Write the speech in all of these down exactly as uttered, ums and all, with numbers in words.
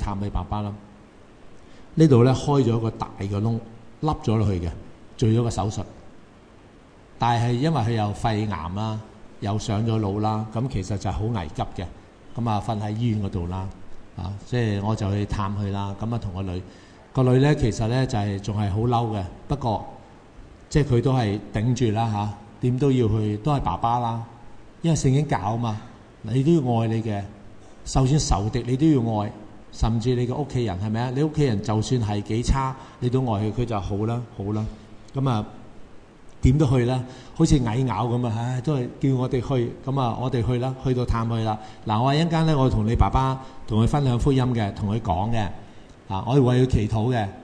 探你爸爸啦。呢度咧開咗個大嘅窿，凹咗落去嘅，做咗個手術。但係因為佢有肺癌啦，又上咗腦啦，咁其實就好危急嘅。咁啊，瞓喺醫院嗰度啦，啊，即係我就去探佢啦。咁啊，同個女，個女咧其實咧就係仲係好嬲嘅，不過即係佢都係頂住啦嚇，點都要去，都係爸爸啦。因為聖經教啊嘛，你都要愛你嘅，就算仇敵你都要愛，甚至你嘅屋企人係咪啊？你屋企人就算係幾差，你都愛佢，佢就好啦，好啦。咁啊，點都去啦，好似蟻咬咁啊！唉，都係叫我哋去，咁啊，我哋去啦，去到探佢啦。嗱，我話一陣間咧，我同你爸爸同佢分享福音嘅，同佢講嘅，啊，我哋為佢祈禱嘅。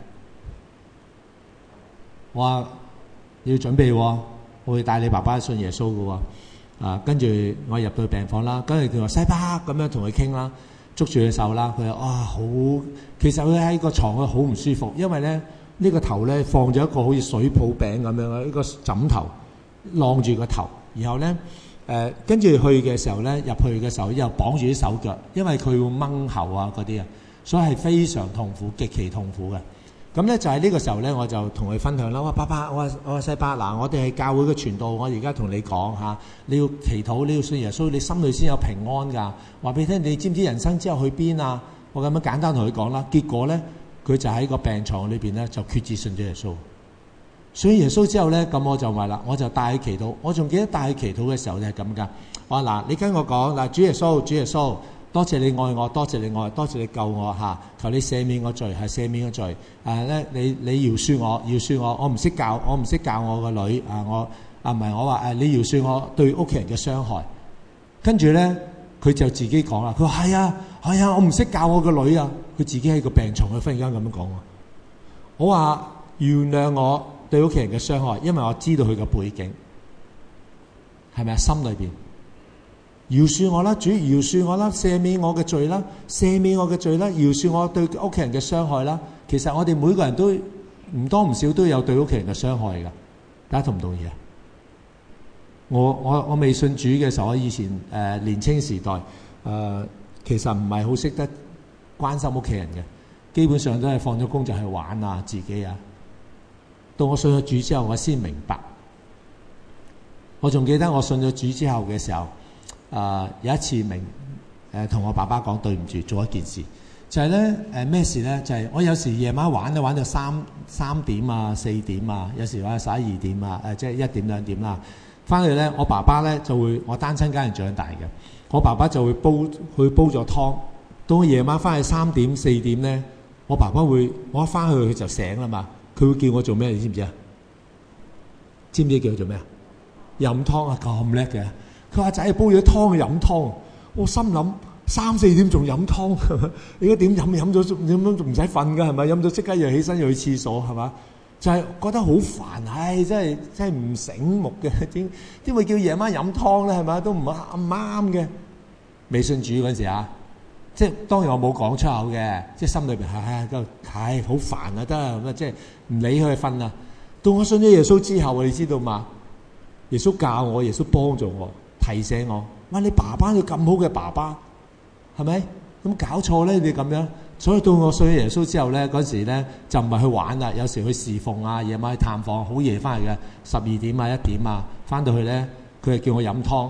我話你要準備喎，我會帶你爸爸信耶穌嘅喎。啊，跟住我入到病房啦，跟住佢話西巴咁樣同佢傾啦，捉住佢手啦，佢話哇好，其實佢喺個床佢好唔舒服，因為咧呢個頭咧放咗一個好似水泡餅咁樣嘅一個枕頭晾住個頭，然後咧誒跟住去嘅時候咧入去嘅時候又綁住啲手腳，因為佢會掹喉啊嗰啲啊，所以係非常痛苦，極其痛苦嘅。咁咧就喺呢個時候咧，我就同佢分享啦。我話爸爸，我話我話細伯，嗱，我哋係教會嘅傳道，我而家同你講嚇，你要祈禱，你要信耶穌，你心裏先有平安㗎。話俾你聽，你知唔知人生之後去邊啊？我咁樣簡單同佢講啦。結果咧，佢就喺個病床裏邊咧就決志信咗耶穌。信耶穌之後咧，咁我就話啦，我就帶佢祈禱。我仲記得帶佢祈禱嘅時候就係咁㗎。我話嗱，你跟我講嗱，主耶穌，主耶穌。多謝你愛我，多謝你愛，多謝你救我嚇！求你赦免我罪，係赦免我罪。誒咧，你你饒恕我，饒恕我。我唔識教，我唔識教我個女啊！我啊唔係我話誒，你饒恕我對屋企人嘅傷害。跟住咧，佢就自己講啦。佢話係啊，係啊，我唔識教我個女啊。佢自己喺個病床，佢忽然間咁樣講喎。我話原諒我對屋企人嘅傷害，因為我知道佢嘅背景係咪啊？心裏邊。饒恕我啦，主饒恕我啦，赦免我嘅罪啦，赦免我嘅罪啦，饒恕我對屋企人嘅傷害啦。其實我哋每個人都唔多唔少都有對屋企人嘅傷害㗎，大家同唔同意啊？我我我未信主嘅時候，我以前誒、呃、年青時代誒、呃，其實唔係好識得關心屋企人嘅，基本上都係放咗工就係玩啊，自己啊。到我信咗主之後，我先明白。我仲記得我信咗主之後嘅時候。誒、呃、有一次明誒同、呃、我爸爸講對唔住，做一件事就係咧誒咩事咧？就係、是、我有時夜晚玩咧玩到三三點啊四點啊，有時玩到十一二點啊，誒、呃、即係一點兩點啦。翻去咧，我爸爸咧就會我單親家人長大嘅，我爸爸就會煲去煲咗湯。到我夜晚翻去三點四點咧，我爸爸會我一翻去佢就醒啦嘛。佢會叫我做咩？你知唔知啊？知唔知叫佢做咩啊？飲湯啊，咁叻嘅！佢話仔煲咗湯去飲湯，我心諗三四點仲飲湯，你而家點飲？飲咗點樣仲唔使瞓㗎？係咪飲咗即刻又起身又去廁所係嘛？就係、是、覺得好煩，唉，真係真係唔醒目嘅，點點會叫夜晚飲湯咧？係咪都唔啱唔啱嘅？未信主嗰陣時啊，即係當然我冇講出口嘅，即係心裏邊唉都係好煩啊，得啦咁啊，即係唔理佢瞓啦。到我信咗耶穌之後，你知道嘛？耶穌教我，耶穌幫助我。提醒我，哇！你爸爸要咁好嘅爸爸，係咪？咁搞錯咧？你咁樣，所以到我信耶穌之後咧，嗰時咧就唔係去玩啦，有時去侍奉啊，夜晚去探訪，好夜翻嚟嘅，十二點啊、一點啊，翻到去咧，佢係叫我飲湯。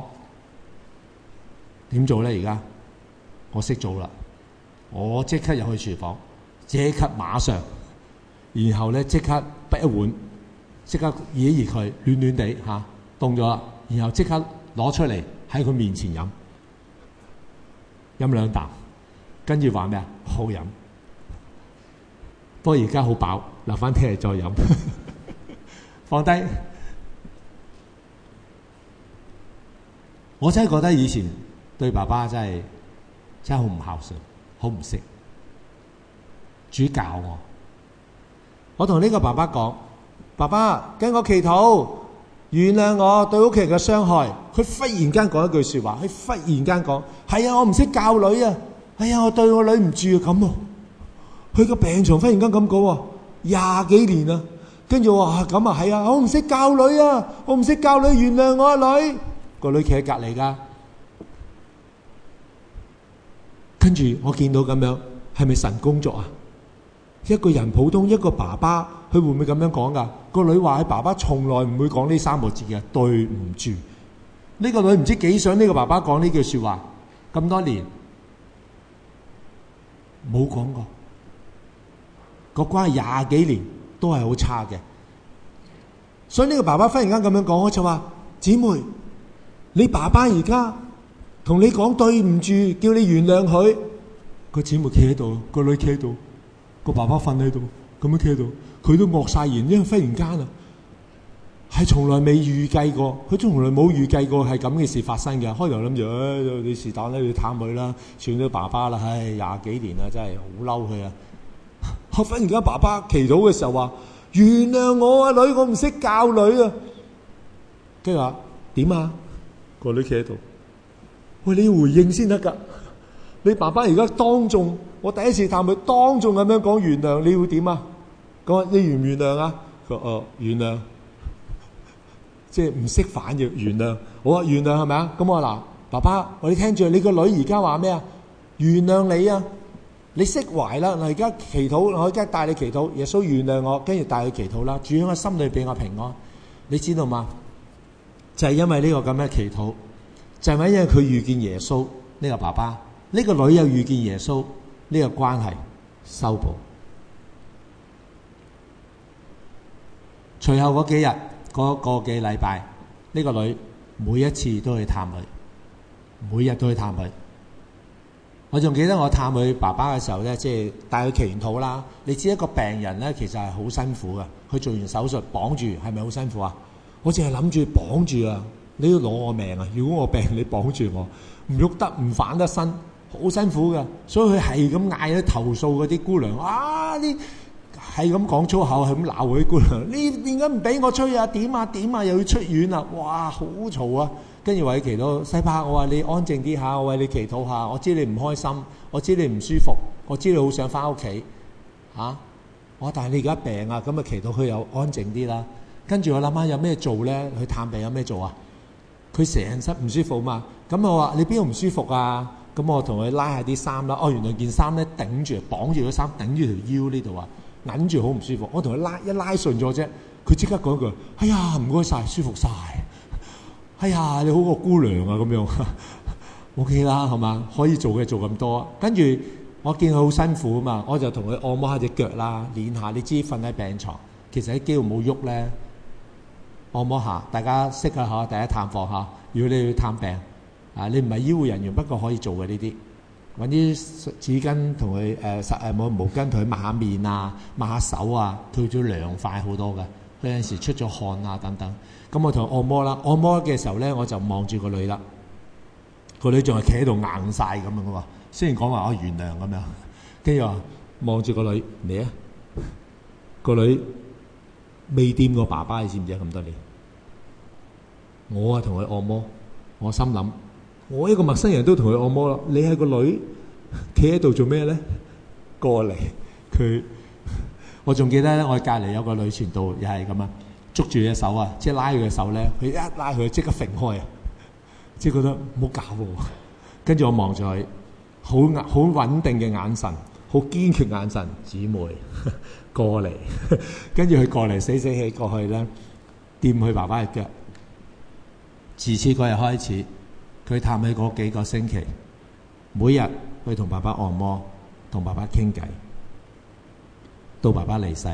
點做咧？而家我識做啦，我即刻入去廚房，即刻馬上，然後咧即刻滗一碗，即刻熱一熱佢，暖暖地嚇，凍咗啦，然後即刻。攞出嚟喺佢面前飲，飲兩啖，跟住話咩啊？好飲。不過而家好飽，留翻聽日再飲。放低。我真係覺得以前對爸爸真係真係好唔孝順，好唔識。主教我，我同呢個爸爸講：爸爸跟我祈禱。原諒我對屋企人嘅傷害。佢忽然間講一句説話，佢忽然間講：係啊，我唔識教女啊！哎呀，我對我女唔住啊咁喎。佢個病床忽然間咁講喎，廿幾年啦。跟住我話咁啊，係啊，我唔識教女啊，我唔識教女，原諒我啊女。個女企喺隔離㗎。跟住我見到咁樣， 係咪神工作啊？一個人普通一個爸爸，佢會唔會咁樣講噶？個女話佢爸爸從來唔會講呢三個字嘅，對唔住。呢個女唔知幾想呢個爸爸講呢句說話，咁多年冇講過，個關係廿幾年都係好差嘅。所以呢個爸爸忽然間咁樣講，我就話：姊妹，你爸爸而家同你講對唔住，叫你原諒佢。個姊妹企喺度，個女企喺度，個爸爸瞓喺度，咁樣企喺度，佢都愕晒言，因為忽然間啊，係從來未預計過，佢從來冇預計過係咁嘅事發生嘅。開頭諗住，誒，你是但咧，你探佢啦，算咗爸爸啦，唉，廿幾年啦，真係好嬲佢啊！我忽然間爸爸祈禱嘅時候話：原諒我啊，女，我唔識教女啊。跟住話點啊？個女企喺度，喂，你要回應先得噶。你爸爸而家當眾，我第一次探佢，當眾咁樣講原諒，你會點啊？講你原唔原諒啊？佢話哦，原諒，即係唔識反應原諒。好啊，原諒係咪啊？咁我嗱，爸爸，我哋聽住，你個女而家話咩啊？原諒你啊，你釋懷啦。嗱，而家祈禱，我而家帶你祈禱，耶穌原諒我，跟住帶佢祈禱啦。主喺我心裏俾我平安，你知道嗎？就係因為呢個咁嘅祈禱，就係因為佢遇見耶穌呢個爸爸。呢個女又遇見耶穌，呢個關係修補。隨後嗰幾日，嗰個幾禮拜，呢個女每一次都去探佢，每日都去探佢。我仲記得我探佢爸爸嘅時候咧，即係帶佢祈完禱啦。你知一個病人咧，其實係好辛苦噶。佢做完手術綁住，係咪好辛苦啊？我淨係諗住綁住啊！你要攞我命啊！如果我病，你綁住我，唔喐得，唔反得身。好辛苦噶，所以佢係咁嗌，投訴嗰啲姑娘啊！你係咁講粗口，係咁鬧嗰啲姑娘。你點解唔俾我吹啊？點啊點啊，又要出院啊！哇，好嘈啊！跟住為佢祈禱，西伯，我話你安靜啲下，我為你祈禱下。我知你唔開心，我知你唔舒服，我知你好想翻屋企嚇。我但係你而家病啊，咁啊祈禱佢又安靜啲啦。跟住我諗下有咩做咧？去探病有咩做啊？佢成身唔舒服嘛。咁我話你邊度唔舒服啊？咁我同佢拉下啲衫啦，哦，原來件衫咧頂住，綁住咗衫，頂住條腰呢度啊，揞住好唔舒服。我同佢拉一拉順咗啫，佢即刻講一句：哎呀，唔該晒，舒服晒。哎呀，你好過姑娘啊，咁樣 OK 啦，係嘛？可以做嘅做咁多。跟住我見佢好辛苦啊嘛，我就同佢按摩下隻腳啦，練下。你知瞓喺病床，其實啲肌肉冇喐咧，按摩下。大家識下嚇，第一探訪下。如果你去探病。啊！你唔係醫護人員，不過可以做嘅呢啲，揾啲紙巾同佢誒實誒冇毛巾同佢抹下面啊，抹下手啊，佢會涼快好多嘅。佢有陣時出咗汗啊等等，咁我同佢按摩啦。按摩嘅時候咧，我就望住個女啦，個女仲係企喺度硬晒咁樣嘅喎。雖然講話我原諒咁樣，跟住話望住個女嚟啊，個女未掂過爸爸，你知唔知啊？咁多年，我啊同佢按摩，我心諗。我一個陌生人都同佢按摩啦，你係個女企喺度做咩咧？過嚟，佢我仲記得咧，我隔離有個女傳道又係咁啊，捉住隻手啊，即係拉佢嘅手咧，佢一拉佢即刻揈開啊，即係覺得唔好搞喎。跟住我望住佢，好好穩定嘅眼神，好堅決眼神，姊妹過嚟，跟住佢過嚟死死氣過去咧，掂佢爸爸嘅腳。自此嗰日開始。佢探佢嗰幾個星期，每日去同爸爸按摩，同爸爸傾偈，到爸爸離世。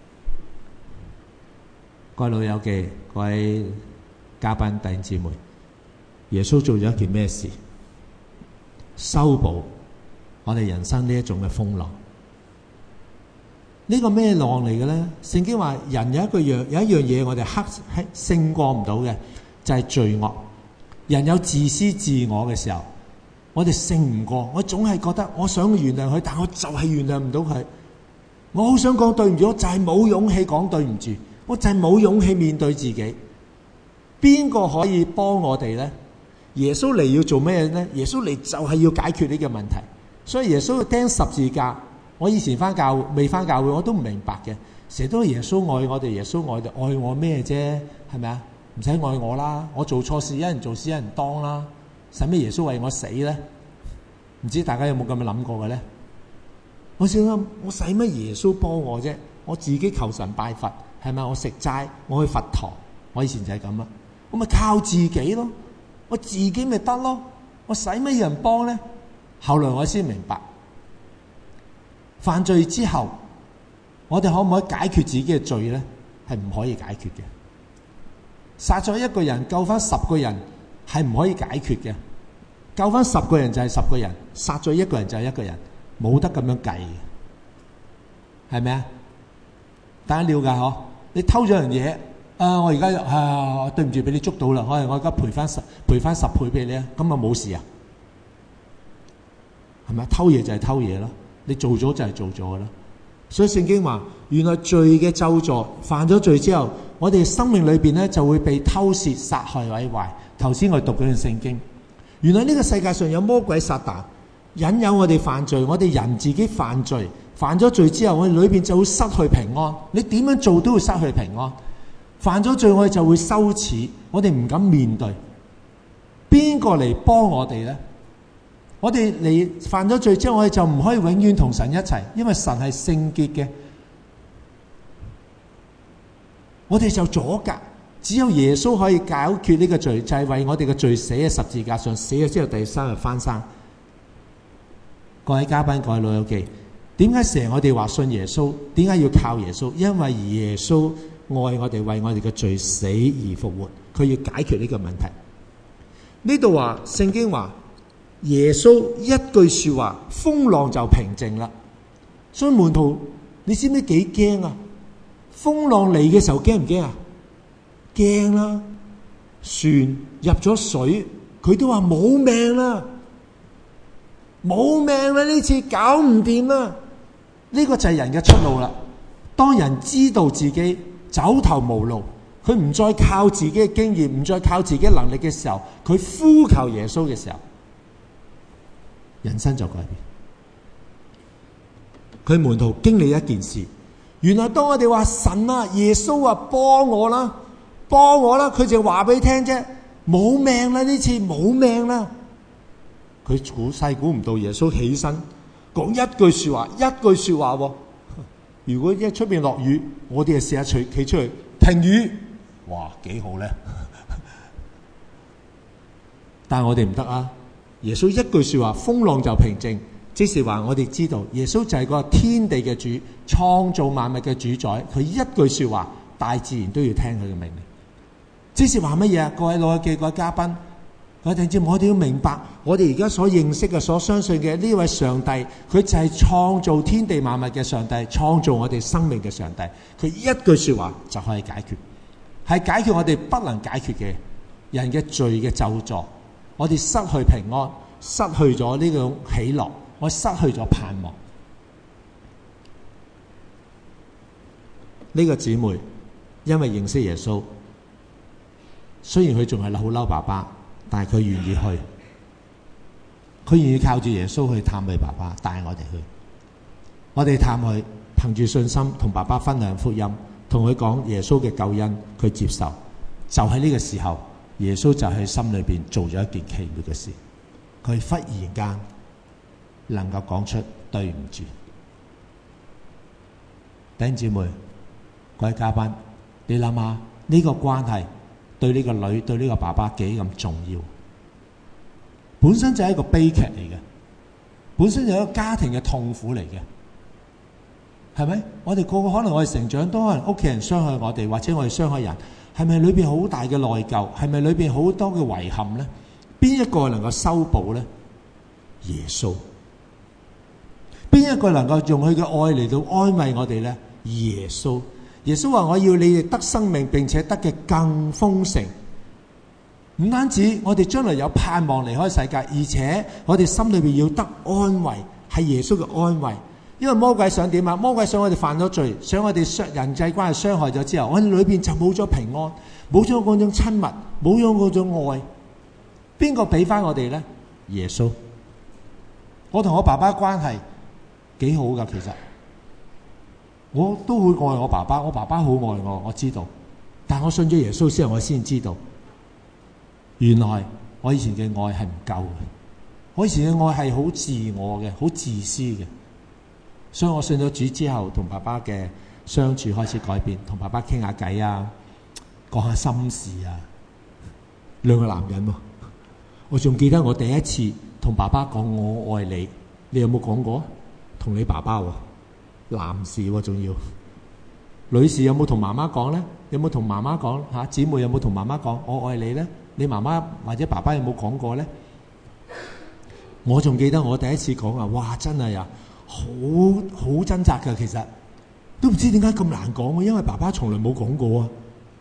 各位老友記，各位嘉賓弟兄姊妹，耶穌做咗一件咩事？修補我哋人生呢一種嘅風浪。呢個咩浪嚟嘅咧？聖經話人有一個樣，有一樣嘢我哋黑黑勝過唔到嘅，就係罪惡。人有自私自我嘅時候，我哋勝唔過。我總係覺得我想原諒佢，但我就係原諒唔到佢。我好想講對唔住，我就係冇勇氣講對唔住，我就係冇勇氣面對自己。邊個可以幫我哋呢？耶穌嚟要做咩呢？耶穌嚟就係要解決呢個問題。所以耶穌要釘十字架。我以前翻教會未翻教會，我都唔明白嘅。成日都耶穌愛我哋，耶穌愛我，愛我咩啫？係咪啊？唔使愛我啦，我做錯事，一人做事一人當啦，使咩耶穌為我死咧？唔知大家有冇咁樣諗過嘅咧？ 我想諗，我使乜耶穌幫我啫？我自己求神拜佛，係咪？我食齋，我去佛堂，我以前就係咁啦。我咪靠自己咯，我自己咪得咯，我使乜人幫咧？後來我先明白，犯罪之後，我哋可唔可以解決自己嘅罪咧？係唔可以解決嘅。殺咗一個人，救翻十個人係唔可以解決嘅。救翻十個人就係十個人，殺咗一個人就係一個人，冇得咁樣計嘅，係咪啊？大家了解嗬？你偷咗樣嘢，啊！我而家啊，對唔住，俾你捉到啦，我我而家賠翻十賠翻十倍俾你啊，咁啊冇事啊？係咪？偷嘢就係偷嘢咯，你做咗就係做咗噶啦。所以聖經話，原來罪嘅咒詛，犯咗罪之後，我哋生命裏邊咧就會被偷竊、殺害、毀壞。頭先我讀嗰段聖經，原來呢個世界上有魔鬼撒旦引誘我哋犯罪，我哋人自己犯罪，犯咗罪之後，我哋裏邊就會失去平安。你點樣做都會失去平安。犯咗罪，我哋就會羞恥，我哋唔敢面對。邊個嚟幫我哋呢？我哋嚟犯咗罪之後，我哋就唔可以永遠同神一齊，因為神係聖潔嘅。我哋就阻隔，只有耶穌可以解決呢個罪，就係、是、為我哋嘅罪死喺十字架上，死咗之後第三日翻生。各位嘉賓，各位老友記，點解成日我哋話信耶穌？點解要靠耶穌？因為耶穌愛我哋，為我哋嘅罪死而復活，佢要解決呢個問題。呢度話聖經話耶穌一句說話，風浪就平靜啦。所以門徒，你知唔知幾驚啊？風浪嚟嘅時候驚唔驚啊？驚啦！船入咗水，佢都話冇命啦，冇命啦！呢次搞唔掂啦。呢個就係人嘅出路啦。當人知道自己走投無路，佢唔再靠自己嘅經驗，唔再靠自己能力嘅時候，佢呼求耶穌嘅時候，人生就改變。佢門徒經歷一件事，原來當我哋話神啊、耶穌啊幫我啦，幫我啦，佢就話俾你聽啫，冇命啦，呢次冇命啦。佢估細估唔到耶穌起身講一句說話，一句說話喎。如果一出邊落雨，我哋就試下企企出去停雨，哇，幾好咧！但係我哋唔得啊！耶穌一句說話，風浪就平靜，即是話我哋知道耶穌就係個天地嘅主，創造萬物嘅主宰。佢一句說話，大自然都要聽佢嘅命令。即是話乜嘢啊？各位老友記、各位嘉賓、各位弟兄姊妹，我哋要明白，我哋而家所認識嘅、所相信嘅呢位上帝，佢就係創造天地萬物嘅上帝，創造我哋生命嘅上帝。佢一句說話就可以解決，係解決我哋不能解決嘅人嘅罪嘅咒詛。我哋失去平安，失去咗呢種喜樂，我失去咗盼望。呢個姊妹因為認識耶穌，雖然佢仲係好嬲爸爸，但係佢願意去，佢願意靠住耶穌去探佢爸爸，帶我哋去。我哋探佢，憑住信心同爸爸分享福音，同佢講耶穌嘅救恩，佢接受。就喺呢個時候，耶穌就喺心裏邊做咗一件奇妙嘅事，佢忽然間能夠講出對唔住。弟兄姊妹、各位嘉賓，你諗下呢個關係對呢個女、對呢個爸爸幾咁重要？本身就係一個悲劇嚟嘅，本身就係一個家庭嘅痛苦嚟嘅，係咪？我哋個個可能我哋成長都可能屋企人傷害我哋，或者我哋傷害人。係咪裏邊好大嘅內疚？係咪裏邊好多嘅遺憾呢？邊一個能夠修補呢？耶穌。邊一個能夠用佢嘅愛嚟到安慰我哋呢？耶穌。耶穌話：我要你哋得生命，並且得嘅更豐盛。唔單止我哋將來有盼望離開世界，而且我哋心裏邊要得安慰，係耶穌嘅安慰。因為魔鬼想點啊？魔鬼想我哋犯咗罪，想我哋傷人際關係傷害咗之後，我哋裏邊就冇咗平安，冇咗嗰種親密，冇咗嗰種愛。邊個俾翻我哋呢？耶穌。我同我爸爸關係幾好噶，其實我都會愛我爸爸，我爸爸好愛我，我知道。但我信咗耶穌之後，我先知道，原來我以前嘅愛係唔夠嘅，我以前嘅愛係好自我嘅，好自私嘅。 所以我信咗主之後，同爸爸嘅相處開始改變，同爸爸傾下偈啊，講下心事啊。兩個男人喎，我仲記得我第一次同爸爸講我愛你，你有冇講過？同你爸爸喎，男士喎，仲要。女士有冇同媽媽講咧？有冇同媽媽講嚇？姊妹有冇同媽媽講我愛你咧？你媽媽或者爸爸有冇講過咧？我仲記得我第一次講啊，哇！真係啊，好好掙扎㗎，其實都唔知點解咁難講，因為爸爸從來冇講過啊。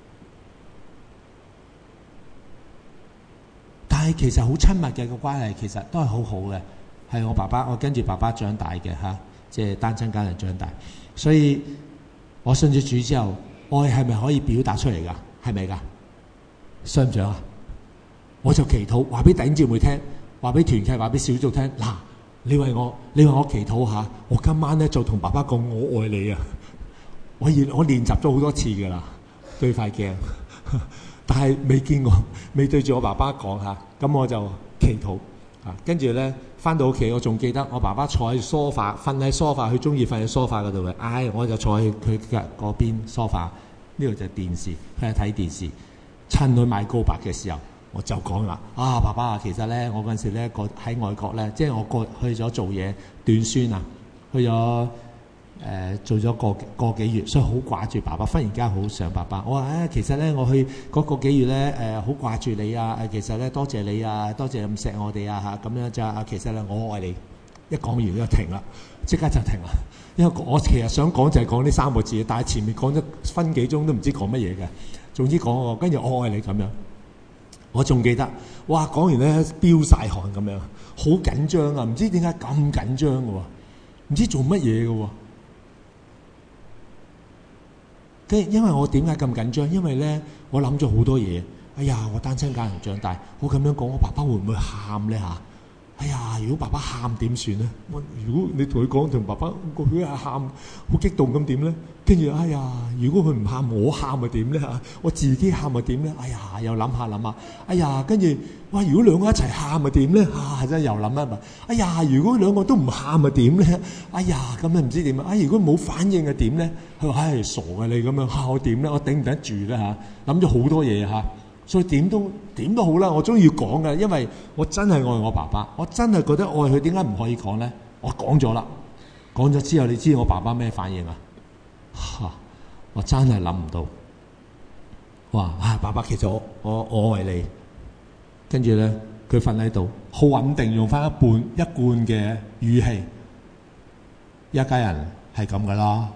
但係其實好親密嘅個關係，其實都係好好嘅。係我爸爸，我跟住爸爸長大嘅嚇，即係單親家庭長大，所以我信咗主之後，愛係咪可以表達出嚟㗎？係咪㗎？信唔信啊？我就祈禱，話俾弟兄姊妹聽，話俾團契，話俾小組聽。嗱，你為我，你為我祈禱下，我今晚咧就同爸爸講我愛你啊！我練我練習咗好多次㗎啦，對塊鏡，但係未見過，未對住我爸爸講下。咁我就祈禱啊，跟住咧翻到屋企，我仲記得我爸爸坐喺梳化，瞓喺梳化，佢中意瞓喺梳化嗰度嘅。唉，我就坐喺佢嘅嗰邊梳化，呢度就電視，佢係睇電視。趁佢買高白嘅時候，我就講啦：啊，爸爸啊，其實咧，我嗰陣時咧個喺外國咧，即係我過去咗做嘢短宣啊，去咗誒、呃、做咗個個幾月，所以好掛住爸爸。忽然間好想爸爸，我話啊，其實咧我去嗰個幾月咧誒好掛住你啊！誒其實咧多謝你啊，多謝咁錫我哋啊嚇，咁樣就啊，其實咧我愛你。一講完就停啦，即刻就停啦。因為我其實想講就係講呢三個字，但係前面講咗分幾鐘都唔知講乜嘢嘅。總之講我，跟住我愛你咁樣。我仲記得，哇！講完咧飆晒汗咁樣，好緊張啊！唔知點解咁緊張嘅喎，唔知做乜嘢嘅喎。跟因為我點解咁緊張？因為咧我諗咗好多嘢。哎呀，我單親家庭長大，我咁樣講，我爸爸會唔會喊咧嚇？哎呀，如果爸爸喊點算咧？我如果你同佢講同爸爸個佢係喊好激動咁點咧？跟住哎呀，如果佢唔喊，我喊咪點咧嚇？我自己喊咪點咧？哎呀，又諗下諗下，哎呀，跟住哇！如果兩個一齊喊咪點咧？啊，真係又諗一諗。哎呀，如果兩個都唔喊咪點咧？哎呀，咁樣唔知點啊？哎，如果冇反應嘅點咧？佢話唉，傻嘅你咁樣嚇我點咧？我頂唔頂得住咧嚇？諗咗好多嘢嚇。所以點都點都好啦，我終於要講嘅，因為我真係愛我爸爸，我真係覺得愛佢，點解唔可以講咧？我講咗啦，講咗之後，你知我爸爸咩反應啊？嚇！我真係諗唔到，哇！啊，爸爸其實我我我愛你，跟住咧佢瞓喺度，好穩定，用翻一半一貫嘅語氣，一家人係咁噶啦，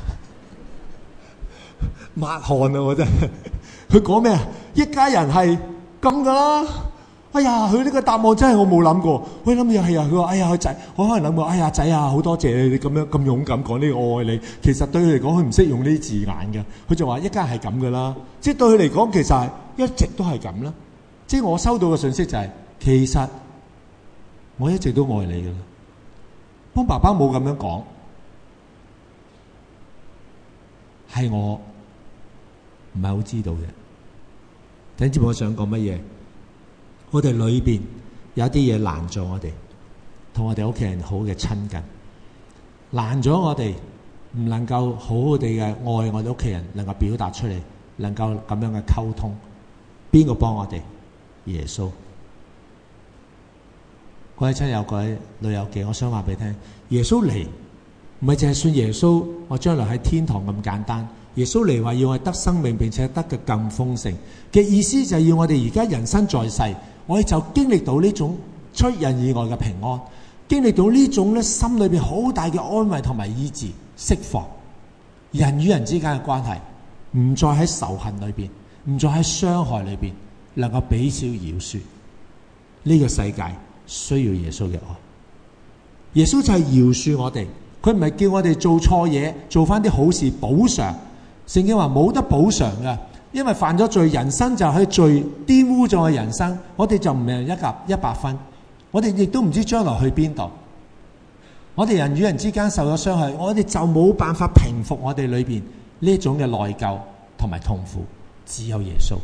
抹汗啊！我真係。佢講咩啊？一家人係咁噶啦！哎呀，佢呢個答案真係我冇諗過。我諗住係啊，佢話：哎呀，仔，我可能諗過，哎呀，仔啊，好多謝你，你咁樣咁勇敢講呢個我愛你。其實對佢嚟講，佢唔識用呢啲字眼嘅。佢就話一家係咁噶啦，即係對佢嚟講，其實一直都係咁啦。即係我收到嘅信息就係、是，其實我一直都愛你噶啦。幫爸爸冇咁樣講，係我唔係好知道嘅。等住我想講乜嘢？我哋裏邊有啲嘢攔咗我哋，同我哋屋企人好嘅親近，攔咗我哋唔能夠好好地嘅愛我哋屋企人，能夠表達出嚟，能夠咁樣嘅溝通。邊個幫我哋？耶穌。各位親友、各位老友記，我想話俾你聽，耶穌嚟唔係淨係信耶穌，我將來喺天堂咁簡單。耶穌嚟話要我哋得生命，並且得嘅更豐盛嘅意思，就係要我哋而家人生在世，我哋就經歷到呢種出人意外嘅平安，經歷到呢種咧心裏邊好大嘅安慰同埋醫治釋放，人與人之間嘅關係唔再喺仇恨裏邊，唔再喺傷害裏邊，能夠彼此饒恕。呢個世界需要耶穌嘅愛，耶穌就係饒恕我哋，佢唔係叫我哋做錯嘢，做翻啲好事補償。聖經話冇得補償嘅，因為犯咗罪，人生就係罪玷污咗嘅人生，我哋就唔係一格一百分，我哋亦都唔知將來去邊度。我哋人與人之間受咗傷害，我哋就冇辦法平復我哋裏邊呢種嘅內疚同埋痛苦，只有耶穌。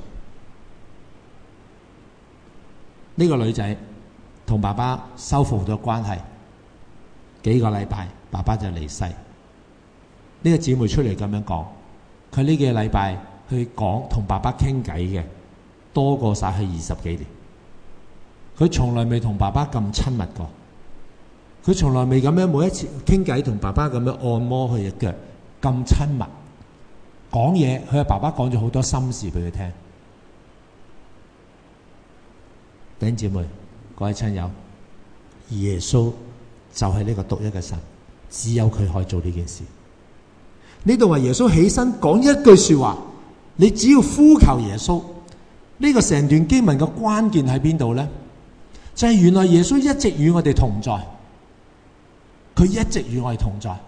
呢個女仔同爸爸修復咗關係幾個禮拜。 爸爸就離世。呢、這個姊妹出嚟咁樣講，佢呢幾個禮拜去講同爸爸傾偈嘅多過晒去二十幾年。佢從來未同爸爸咁親密過，佢從來未咁樣每一次傾偈同爸爸咁樣按摩佢嘅腳咁親密。講嘢，佢阿爸爸講咗好多心事俾佢聽。弟兄姊妹，各位親友，耶穌就係呢個獨一嘅神，只有佢可以做呢件事。呢度話耶穌起身講一句說話，你只要呼求耶穌。呢個成段經文嘅關鍵喺邊度呢？就係原來耶穌一直與我哋同在，佢一直與我哋同在。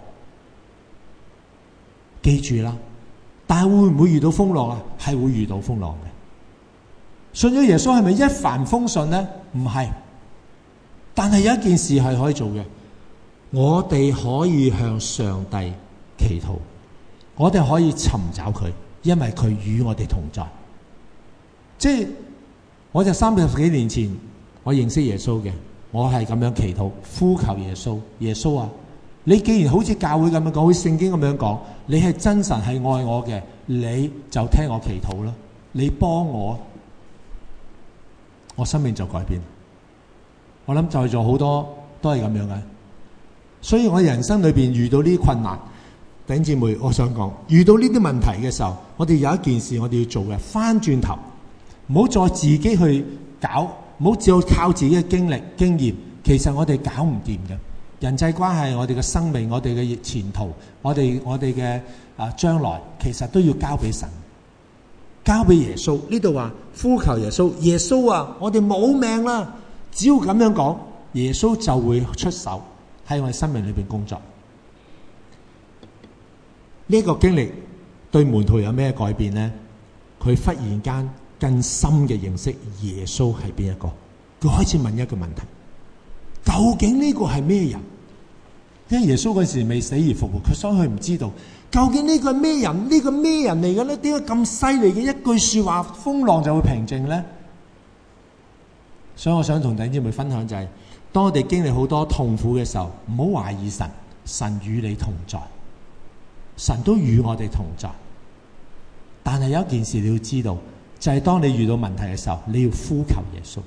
記住啦，但係會唔會遇到風浪啊？係會遇到風浪嘅。信咗耶穌係咪一帆風順呢？唔係，但係有一件事係可以做嘅，我哋可以向上帝祈禱，我哋可以尋找佢，因為佢與我哋同在。即係我就三十幾年前我認識耶穌嘅，我係咁樣祈禱，呼求耶穌。耶穌啊，你既然好似教會咁樣講，好似聖經咁樣講，你係真神，係愛我嘅，你就聽我祈禱啦，你幫我，我生命就改變。我諗在座好多都係咁樣嘅，所以我人生裏邊遇到呢啲困難，弟兄姊妹，我想講，遇到呢啲問題嘅時候，我哋有一件事我哋要做嘅，翻轉頭，唔好再自己去搞，唔好只有靠自己嘅經歷經驗，其實我哋搞唔掂嘅。人際關係，我哋嘅生命，我哋嘅前途，我哋我哋嘅啊將來，其實都要交俾神，交俾耶穌。呢度話呼求耶穌，耶穌啊，我哋冇命啦！只要咁樣講，耶穌就會出手喺我哋生命裏邊工作。呢、這個經歷對門徒有咩改變呢？佢忽然間更深嘅認識耶穌係邊一個，佢開始問一個問題：究竟呢個係咩人？因為耶穌嗰時未死而復活，佢所以佢唔知道究竟呢個係咩人？呢、這個咩人嚟嘅咧？點解咁犀利嘅一句說話，風浪就會平靜呢？所以我想同弟兄姊妹分享就係、是，當我哋經歷好多痛苦嘅時候，唔好懷疑神，神與你同在，神都與我哋同在。但係有一件事你要知道，就係、是、當你遇到問題嘅時候，你要呼求耶穌。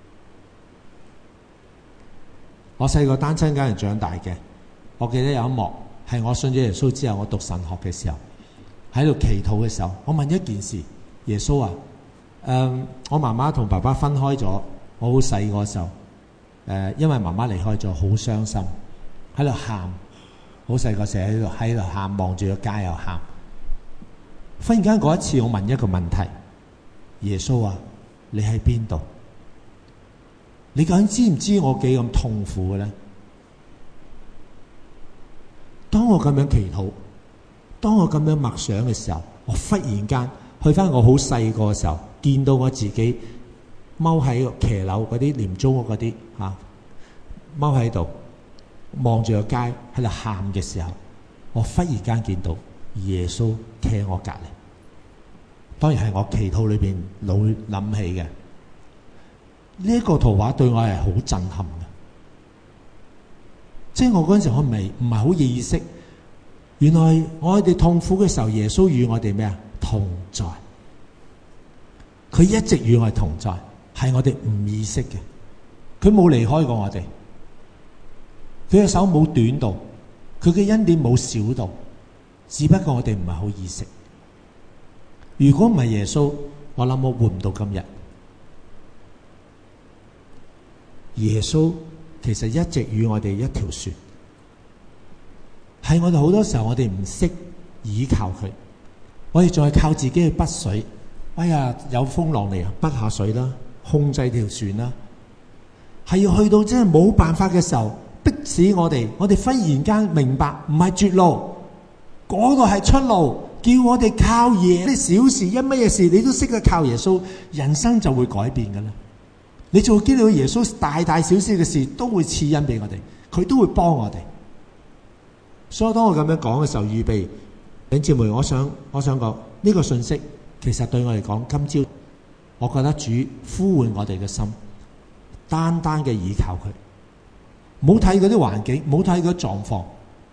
我細個單親家人長大嘅，我記得有一幕係我信咗耶穌之後，我讀神學嘅時候，喺度祈禱嘅時候，我問一件事：耶穌啊，誒、呃，我媽媽同爸爸分開咗，我好細個時候，誒、呃，因為媽媽離開咗，好傷心，喺度喊，好細個時喺度喺度喊，望住個街又喊。忽然間嗰一次，我問一個問題：耶穌啊，你喺邊度？你究竟知唔知我幾咁痛苦嘅咧？當我咁樣祈禱，當我咁樣默想嘅時候，我忽然間去翻我好細個嘅時候，見到我自己踎喺個騎樓嗰啲廉租屋嗰啲嚇，踎喺度望住個街喺度喊嘅時候，我忽然間見到耶穌企喺我隔離。當然係我祈禱裏邊老諗起嘅。呢一個圖畫對我係好震撼嘅，即係我嗰陣時我未唔係好意識，原來我哋痛苦嘅時候，耶穌與我哋咩啊同在，佢一直與我哋同在，係我哋唔意識嘅，佢冇離開過我哋，佢嘅手冇短到，佢嘅恩典冇少到，只不過我哋唔係好意識。如果唔係耶穌，我諗我活唔到今日。耶穌其實一直與我哋一條船，係我哋好多時候我哋唔識倚靠佢，我哋仲係靠自己去滗水。哎呀，有風浪嚟啊，滗下水啦，控制條船啦。係要去到真係冇辦法嘅時候，迫使我哋，我哋忽然間明白唔係絕路，嗰個係出路，叫我哋靠耶。啲小事，因乜嘢事你都識得靠耶穌，人生就會改變噶啦。你就會見到耶穌大大小小嘅事都會賜恩俾我哋，佢都會幫我哋。所以當我咁樣講嘅時候，預備弟兄姊妹，我想我想講呢個信息，其實對我嚟講，今朝我覺得主呼喚我哋嘅心，單單嘅倚靠佢，唔好睇嗰啲環境，唔好睇嗰啲狀況，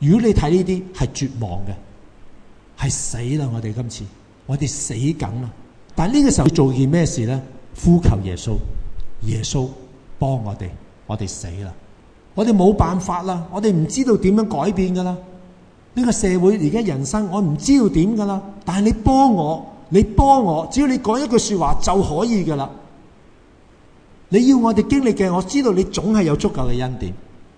如果你睇呢啲係絕望嘅，係死啦！我哋今次我哋死梗啦。但係呢個時候要做件咩事咧？呼求耶穌，耶穌幫我哋，我哋死啦！我哋冇辦法啦，我哋唔知道點樣改變噶啦。呢個社會而家人生，我唔知道點噶啦。但係你幫我，你幫我，只要你講一句說話就可以噶啦。你要我哋經歷嘅，我知道你總係有足夠嘅恩典。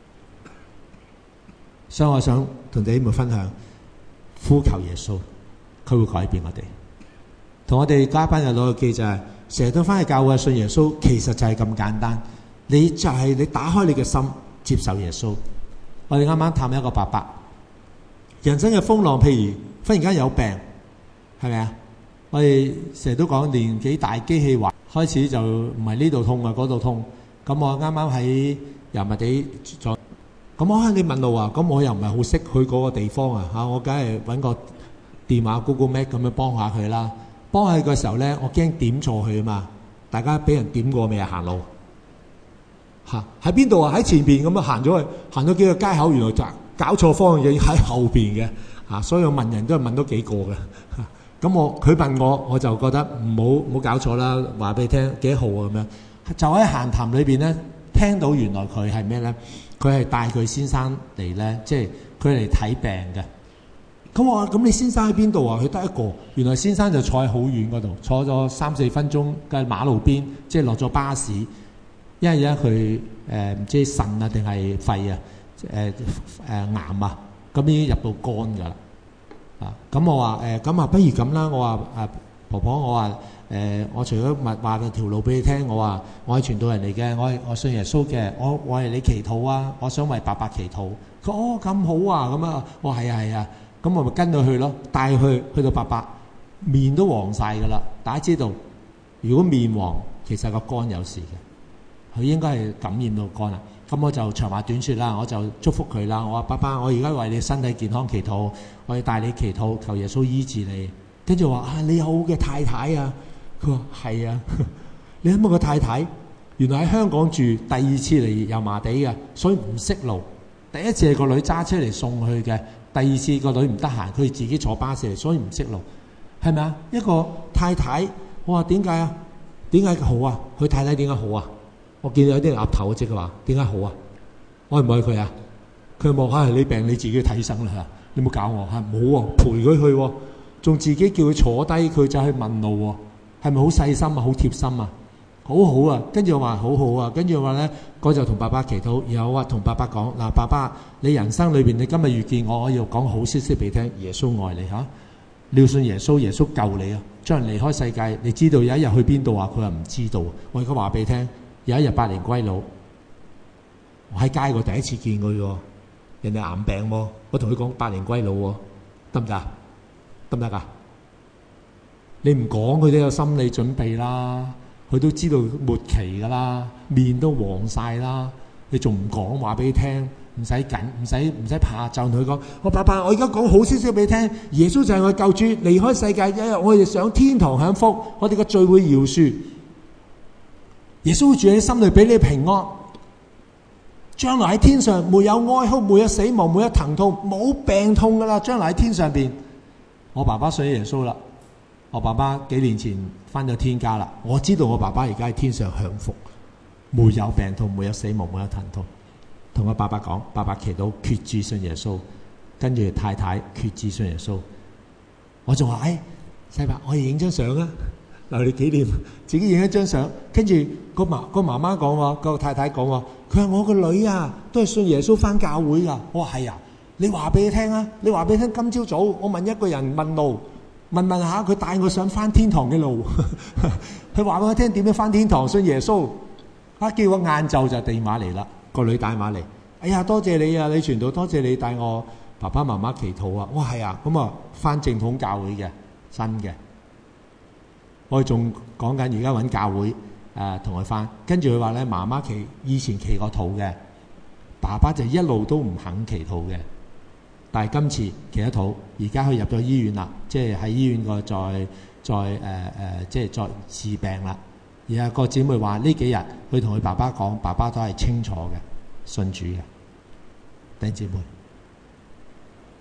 所以我想同弟兄們分享，呼求耶穌，佢會改變我哋。同我哋加班日老嘅記就係，成日都翻去教會信耶穌，其實就係咁簡單。你就係你打開你嘅心，接受耶穌。我哋啱啱探一個伯伯，人生嘅風浪，譬如忽然間有病，係咪啊？我哋成日都講年紀大機器壞，開始就唔係呢度痛啊，嗰度痛。咁我啱啱喺油麻地咗，咁我你問路啊，咁我又唔係好識去嗰個地方啊嚇，我梗係揾個電話 Google Map 咁樣幫下佢啦。幫佢嘅時候咧，我驚點錯佢啊嘛！大家俾人點過未啊？行路嚇喺邊度啊？喺前邊咁啊，行咗去，行咗幾個街口，原來就搞錯方向，喺後邊嘅嚇。所以我問人都係問多幾個嘅。咁我佢問我，我就覺得唔好唔好搞錯啦。話俾你聽幾號啊咁樣。就喺閒談裏邊咧，聽到原來佢係咩咧？佢係帶佢先生嚟咧，即係佢嚟睇病嘅。咁我話：咁你先生喺邊度啊？佢得一個。原來先生就坐喺好遠嗰度，坐咗三四分鐘嘅馬路邊，即係落咗巴士。因為而家佢誒唔知腎啊定係肺啊，誒、呃、誒、呃、癌啊，咁已經入到肝㗎啦。啊，咁我話誒，咁、呃、啊不如咁啦。我話啊婆婆，我話誒、呃，我除咗話話條路俾你聽，我話我係傳道人嚟嘅，我係我信耶穌嘅，我我係你祈禱啊，我想為伯伯祈禱。佢哦咁好啊，咁啊，我係啊係啊。咁我咪跟佢去咯，帶佢去，去到伯伯面都黃晒噶啦。大家知道，如果面黃，其實個肝有事嘅，佢應該係感染到肝啦。咁我就長話短説啦，我就祝福佢啦。我話伯伯，我而家為你身體健康祈禱，我要帶你祈禱，求耶穌醫治你。跟住話啊，你好嘅太太啊，佢話係啊。你諗下個太太，原來喺香港住，第二次嚟油麻地嘅，所以唔識路。第一次係個女揸車嚟送去嘅。第二次個女唔得閒，佢自己坐巴士嚟，所以唔識路，係咪啊？一個太太，我話點解啊？點解好啊？佢太太點解好啊？我見到有啲人岌頭即係話點解好啊？愛唔愛佢啊？佢望下係你病你自己睇醫生啦，你冇搞我嚇，冇啊，陪佢去喎，仲自己叫佢坐低，佢就去問路喎，係咪好細心啊？好貼心啊？好好啊！跟住我話好好啊，跟住我話咧，我就同爸爸祈禱，然後話同爸爸講嗱，爸爸，你人生裏邊你今日遇見我，我要講好消息俾你聽，耶穌愛你嚇，你要信耶穌，耶穌救你啊！將人離開世界，你知道有一日去邊度啊？佢話唔知道。我而家話俾你聽，有一日百年歸老，我喺街嗰第一次見佢喎，人哋癌病喎，我同佢講百年歸老喎，得唔得？得唔得㗎？你唔講佢都有心理準備啦。佢都知道末期噶啦，面都黃晒啦，你仲唔講話俾佢聽？唔使緊，唔使唔使怕，就同佢講：我爸爸，我而家講好消息俾你聽，耶穌就係我救主，離開世界一日，我哋上天堂享福，我哋嘅罪會饒恕，耶穌會住喺你心裏，俾你平安。將來喺天上，沒有哀哭，沒有死亡，沒有疼痛，冇病痛噶啦。將來喺天上邊，我爸爸信耶穌啦。我爸爸幾年前返咗天家啦，我知道我爸爸而家喺天上享福，沒有病痛，沒有死亡，沒有疼痛。同我爸爸講，爸爸祈禱決志信耶穌，跟住太太決志信耶穌。我仲話：哎，細伯，我哋影張相啊，留你紀念。自己影一張相，跟住個媽個媽媽講話，個太太講話，佢話我個女啊，都係信耶穌返教會噶。我話係啊，你話俾佢聽啊，你話俾佢聽。今朝早我問一個人問路。問問下佢帶我上翻天堂嘅路，佢話俾我聽點樣翻天堂，信耶穌。啊，叫我晏晝就電話嚟啦，個女打電話嚟，哎呀，多謝你啊，你傳道，多謝你帶我爸爸媽媽祈禱啊。哇，係啊，咁啊翻正統教會嘅新嘅，我哋仲講緊而家揾教會誒同佢翻，跟住佢話咧，媽媽祈以前祈過禱嘅，爸爸就一路都唔肯祈禱嘅。但係今次祈咗禱，而家佢入咗醫院啦，即係喺醫院個再再誒誒，即係再治病啦。而家個姊妹話呢幾日佢同佢爸爸講，爸爸都係清楚嘅，信主嘅。弟兄姊妹，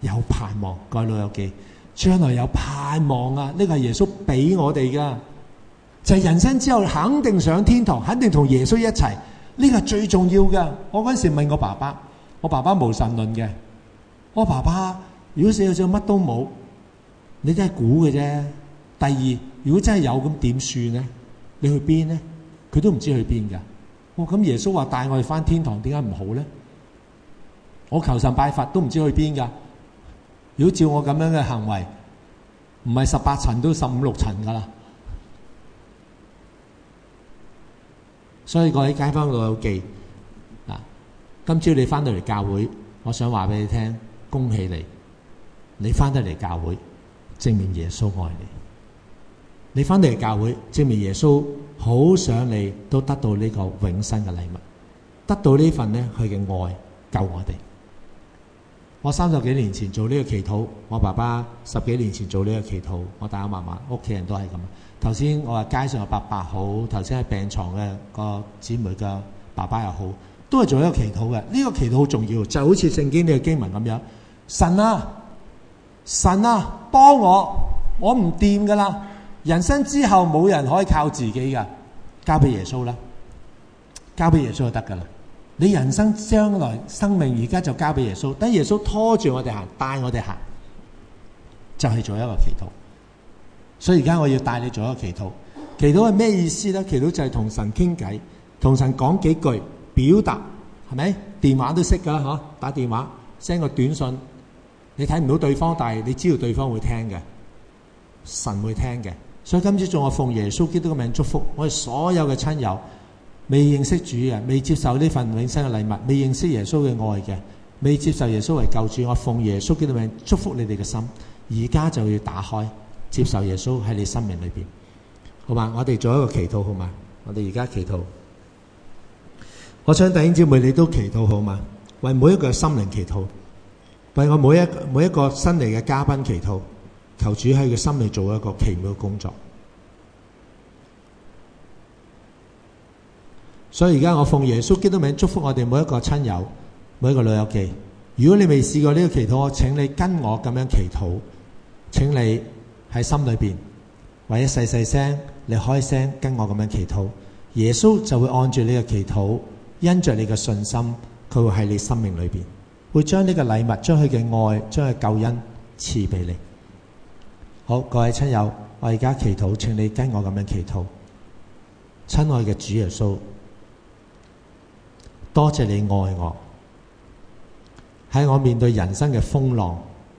有盼望。各位老友記，將來有盼望啊！呢個係耶穌俾我哋噶，就係人生之後肯定上天堂，肯定同耶穌一齊。呢個係最重要噶。我嗰陣時問我爸爸，我爸爸無神論嘅。我爸爸如果死咗乜都冇，你都係估嘅啫。第二，如果真係有咁點算呢？你去邊呢？佢都唔知去邊噶。哦，咁耶穌話帶我哋翻天堂，點解唔好呢？我求神拜佛都唔知去邊噶。如果照我咁樣嘅行為，唔係十八層都十五六層噶啦。所以各位街坊老友記，嗱，今朝你翻到嚟教會，我想話俾你聽，恭喜你，你翻得嚟教會，證明耶穌愛你。你翻到嚟教會，證明耶穌好想你都得到呢個永生嘅禮物，得到呢份呢佢嘅愛救我哋。我三十幾年前做呢個祈禱，我爸爸十幾年前做呢個祈禱，我爸爸媽媽屋企人都係咁。頭先我話街上嘅伯伯好，頭先喺病床嘅個姊妹嘅爸爸又好，都係做一個祈禱嘅。呢個祈禱好重要，就好似聖經呢個經文咁樣。神啊，神啊，幫我，我唔掂噶啦，人生之後冇人可以靠自己噶，交俾耶穌啦，交俾耶穌就得噶啦。你人生將來生命而家就交俾耶穌，等耶穌拖住我哋行，帶我哋行，就係做一個祈禱。所以而家我要帶你做一個祈禱。祈禱係咩意思呢？祈禱就係同神傾偈，同神講幾句表達，係咪？電話都識噶啦，打電話 send 個短信，你睇唔到對方，但係你知道對方會聽嘅，神會聽嘅。所以今次仲我奉耶穌基督嘅名祝福我哋所有嘅親友，未認識主嘅，未接受呢份永生嘅禮物，未認識耶穌嘅愛嘅，未接受耶穌為救主，我奉耶穌基督嘅名祝福你哋嘅心，而家就要打開接受耶穌喺你生命裏邊，好嘛？我哋做一個祈禱，好嘛？我哋而家祈禱，我想弟兄姊妹你都祈禱，好嘛？為每一個心靈祈禱，為我每一每一個新嚟嘅嘉賓祈禱，求主喺佢心裏做一個奇妙嘅工作。所以而家我奉耶穌基督名祝福我哋每一個親友，每一個老友記。如果你未試過呢個祈禱，我請你跟我咁樣祈禱，請你喺心裏邊或者細細聲，你開聲跟我咁樣祈禱，耶穌就會按住你嘅祈禱，因着你嘅信心，佢會喺你生命裏邊，會將呢個禮物，將佢嘅愛，將佢救恩賜俾你。好，各位親友，我而家祈禱，請你跟我咁樣祈禱。親愛嘅主耶穌，多謝你愛我，喺我面對人生嘅風浪，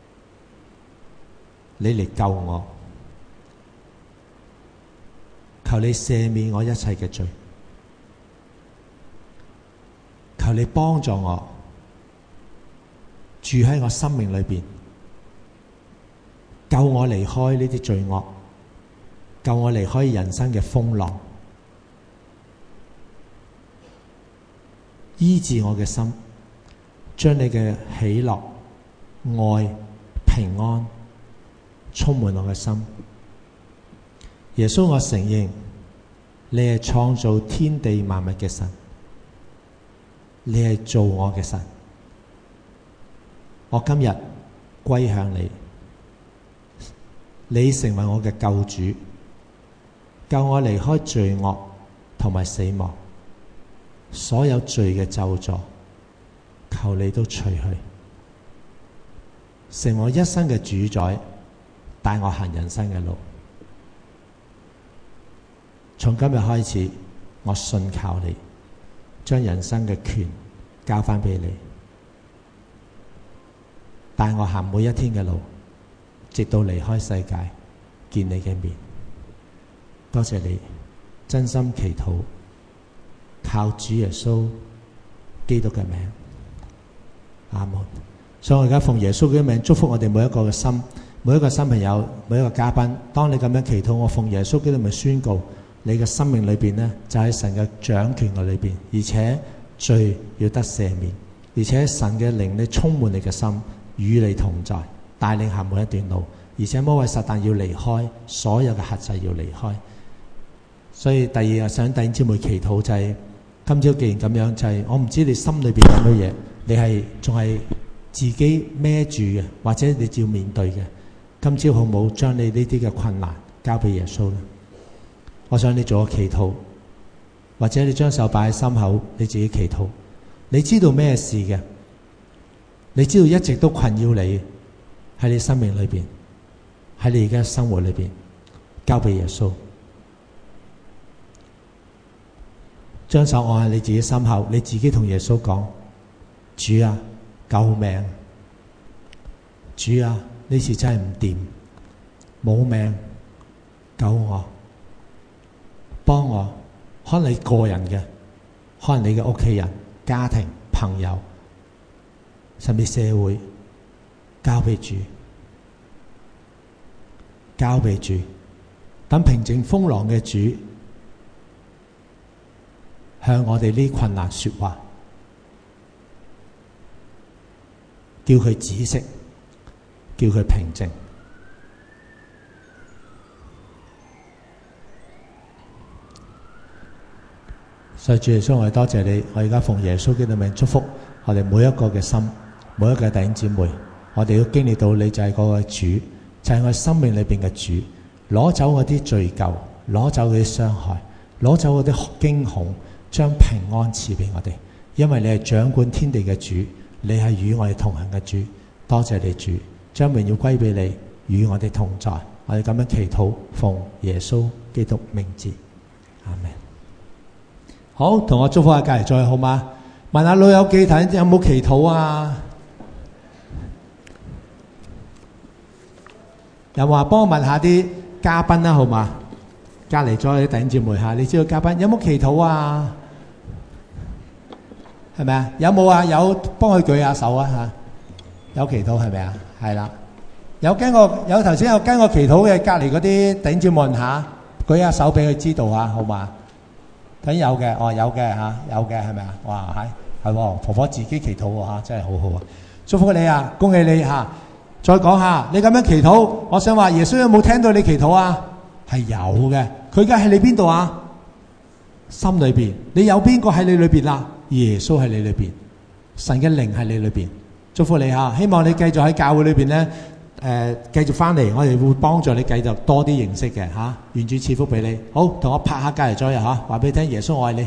你嚟救我，求你赦免我一切嘅罪，求你幫助我住喺我生命裏邊，救我離開呢啲罪惡，救我離開人生嘅風浪，醫治我嘅心，將你嘅喜樂、愛、平安充滿我嘅心。耶穌，我承認你係創造天地萬物嘅神，你係做我嘅神。我今日歸向你，你成為我嘅救主，救我離開罪惡同埋死亡，所有罪嘅咒詛，求你都除去，成我一生嘅主宰，帶我行人生嘅路。從今日開始，我信靠你，將人生嘅權交翻俾你，帶我行每一天嘅路，直到離開世界見你嘅面。多謝你，真心祈禱，靠主耶穌基督嘅名，阿門。所以我而家奉耶穌嘅名祝福我哋每一個嘅心，每一個新朋友，每一個嘉賓。當你咁樣祈禱，我奉耶穌基督嘅名宣告，你嘅生命裏邊呢，就喺神嘅掌權嘅裏邊，而且罪要得赦免，而且神嘅靈你充滿你嘅心，與你同在，帶領行每一段路，而且魔鬼撒旦要離開，所有嘅轄制要離開。所以第二日想弟兄姊妹祈禱就係、是、今朝既然咁樣，就係、是、我唔知你心裏邊有乜嘢，你係仲係自己孭住嘅，或者你照面對嘅，今朝好冇將你呢啲嘅困難交俾耶穌咧？我想你做個祈禱，或者你將手擺喺心口，你自己祈禱。你知道咩事嘅？你知道一直都困擾你喺你生命裏邊，喺你而家生活裏邊，交俾耶穌。將手按喺你自己心口，你自己同耶穌講：主啊，救命！主啊，呢次真係唔掂，冇命，救我，幫我。可能你個人嘅，可能你嘅屋企人、家庭、朋友，甚至社會，交俾主，交俾主，等平靜風浪嘅主向我哋呢困難說話，叫佢止息，叫佢平靜。所以主耶穌，我哋多謝你，我而家奉耶穌基督名祝福我哋每一個嘅心，每一個弟兄姊妹，我哋要經歷到你就係嗰個主，就係我哋生命裏邊嘅主，攞走嗰啲罪疚，攞走嗰啲傷害，攞走嗰啲驚恐，將平安賜俾我哋，因為你係掌管天地嘅主，你係與我哋同行嘅主。多謝你主，將榮耀歸俾你，與我哋同在。我哋咁樣祈禱，奉耶穌基督名字，阿們。好，同我祝福下隔籬再好嗎？問下老友記睇有冇祈禱啊？有冇話幫我問下啲嘉賓啦，好嘛？隔籬再啲弟兄姊妹吓，你知道嘉賓有冇祈禱啊？係咪啊？有冇啊？有幫佢舉下手啊吓，有祈禱係咪啊？係啦，有跟我有頭先有跟我祈禱嘅隔籬嗰啲弟兄姊妹吓，舉下手俾佢知道啊，好嘛？睇有嘅，哦有嘅嚇，有嘅係咪啊？哇係係喎，婆婆自己祈禱喎嚇，真係好好啊！祝福你啊，恭喜你嚇！再講下，你咁樣祈禱，我想話耶穌有冇聽到你祈禱啊？係有嘅，佢而家喺你邊度啊？心裏邊，你有邊個喺你裏邊啊？耶穌喺你裏邊，神嘅靈喺你裏邊。祝福你嚇，希望你繼續喺教會裏邊咧。誒、呃，繼續翻嚟，我哋會幫助你繼續多啲認識嘅嚇，願主賜福俾你。好，同我拍下隔離左右嚇，話俾你聽，耶穌愛你。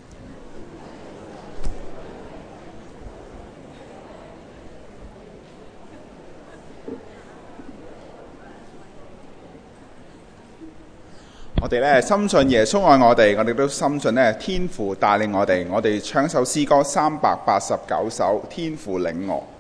我哋咧深信耶穌愛我哋，我哋都深信咧天父帶領我哋。我哋唱首詩歌三百八十九首《天父領我》。